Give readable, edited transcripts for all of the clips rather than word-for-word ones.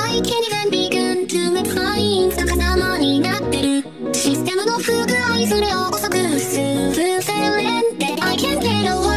I can't even begin to make signs 逆さまになってるシステムの不具合それを遅くするセレンで I can't get away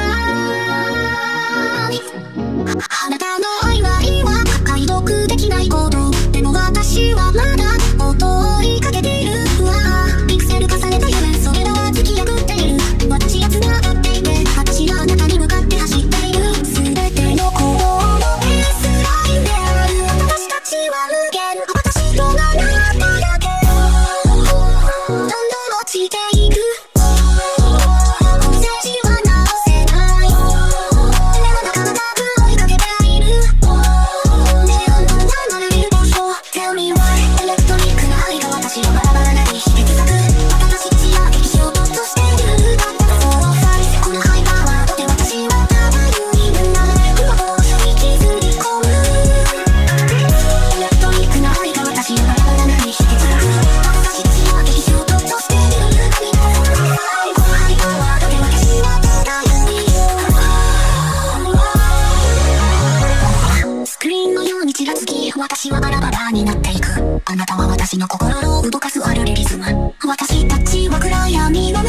あなたの愛は今解読できないことでも私はまだ音を追いかけているわピクセル重ねた夢それらは突き破っている私は繋がっていて私はあなたに向かって走っている全ての行動のベースラインである私たちは無限私とあなただけどんどん落ちていくこのステージは直せないでも仲間が追いかけているネオンの流れる場所 Tell me why エレクトリックな愛が私をバラバラなりして刻く私たちは激しようとしているだったらそうさこのハイパワーで私はただ有意になれることを衝撃ずり込むエレクトリックな愛が私をバラバラなりして刻く私たちは激しようとしているこのハイパワーで私はただ有意スクリーンのようにちらつき私はバラバラになっていくあなたは私の心を動かすあるリズム私たちは暗闇の